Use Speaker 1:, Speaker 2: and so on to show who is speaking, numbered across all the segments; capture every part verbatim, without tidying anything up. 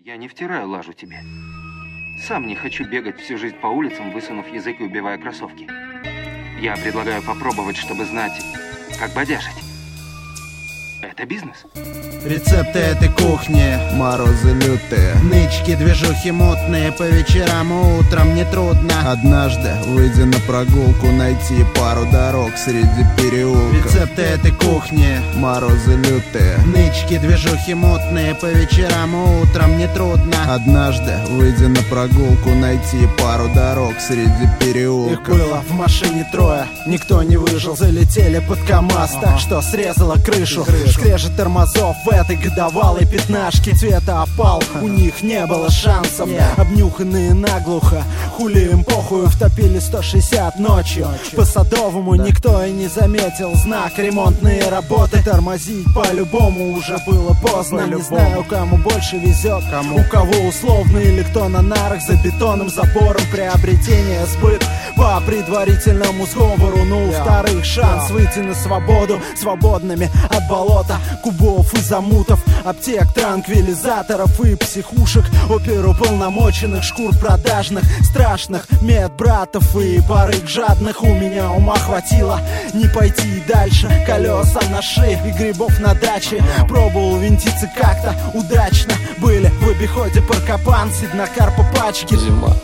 Speaker 1: Я не втираю лажу тебе. Сам не хочу бегать всю жизнь по улицам, высунув язык и убивая кроссовки. Я предлагаю попробовать, чтобы знать, как бодяжить. Это бизнес.
Speaker 2: Рецепты этой кухни, морозы лютые, нычки, движухи мутные, по вечерам и утром нетрудно однажды, выйдя на прогулку, найти пару дорог среди переулков. Рецепты этой кухни, морозы лютые, нычки, движухи мутные, по вечерам и утром нетрудно однажды, выйдя на прогулку, найти пару дорог среди переулков. Их было в машине трое, никто не выжил, залетели под КамАЗ, так что срезала крышу. Скрежет тормозов в этой годовалой пятнашке, цвета опал, у них не было шансов. Обнюханные наглухо, хули им похую, втопили сто шестьдесят ночью. По Садовому никто и не заметил знак, ремонтные работы. Тормозить по-любому уже было поздно. Не знаю, кому больше везет, у кого условно или кто на нарах за бетонным забором. Приобретение, сбыт по предварительному сговору, но у вторых шанс выйти на свободу свободными от болота, кубов и замутов, аптек, транквилизаторов и психушек, оперуполномоченных, шкур продажных, страшных медбратов и барыг жадных. У меня ума хватило не пойти дальше, колеса на шее и грибов на даче. Пробовал винтиться как-то удачно, были в обиходе паркопан, седнокар по пачке.
Speaker 3: Зима.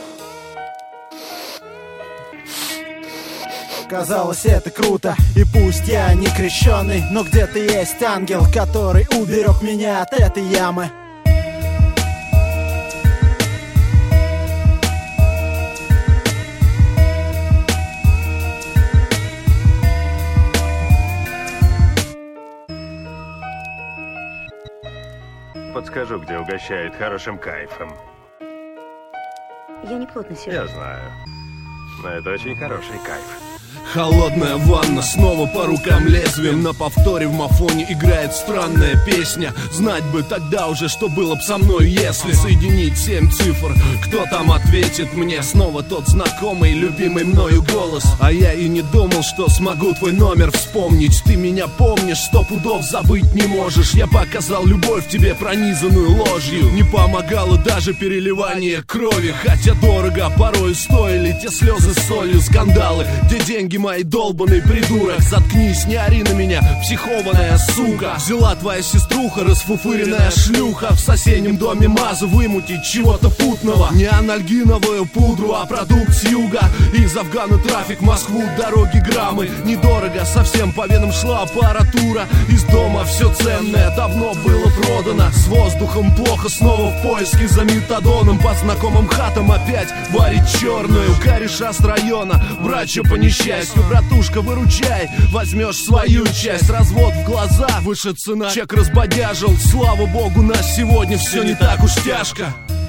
Speaker 2: Казалось, это круто, и пусть я не крещеный, но где-то есть ангел, который уберег меня от этой ямы.
Speaker 4: Подскажу, где угощают хорошим кайфом.
Speaker 5: Я не плотно сижу.
Speaker 4: Я знаю. Но это очень хороший кайф.
Speaker 3: Холодная ванна, снова по рукам лезвием. На повторе в мафоне играет странная песня. Знать бы тогда уже, что было б со мной, если соединить семь цифр. Кто там ответит мне? Снова тот знакомый, любимый мною голос. А я и не думал, что смогу твой номер вспомнить. Ты меня помнишь, сто пудов забыть не можешь. Я показал любовь тебе, пронизанную ложью. Не помогало даже переливание крови, хотя дорого порой стоили те слезы с солью. Скандалы, где деньги мои, долбаный придурок. Заткнись, не ори на меня, психованная сука. Взяла твоя сеструха, расфуфыренная шлюха. В соседнем доме мазу вымутить чего-то путного. Не анальгиновую пудру, а продукт с юга. Из Афгана трафик, в Москву дороги граммы. Недорого, совсем по венам шла аппаратура. Из дома все ценное давно было продано. С воздухом плохо, снова в поиске за метадоном. По знакомым хатам опять варить черную. Кореша с района, врача по несчастью. Братушка, выручай, возьмешь свою часть. Развод в глаза, выше цена, чек разбодяжил. Слава богу, нас сегодня все не так уж тяжко.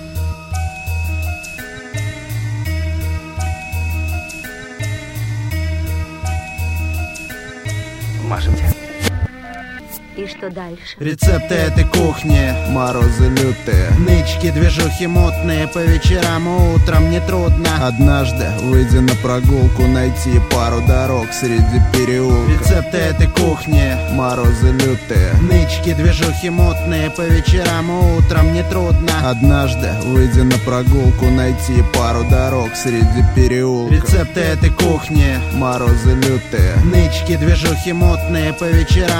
Speaker 1: Мажемте.
Speaker 5: И что дальше?
Speaker 2: Рецепты этой кухни, морозы лютые, нычки, движухи мутные, по вечерам и утром нетрудно однажды, выйдя на прогулку, найти пару дорог среди переулков. Рецепты этой кухни, морозы лютые, нычки, движухи мутные, по вечерам и утром нетрудно однажды, выйдя на прогулку, найти пару дорог среди переулков. Рецепты этой кухни, морозы лютые, нычки, движухи мутные, по вечерам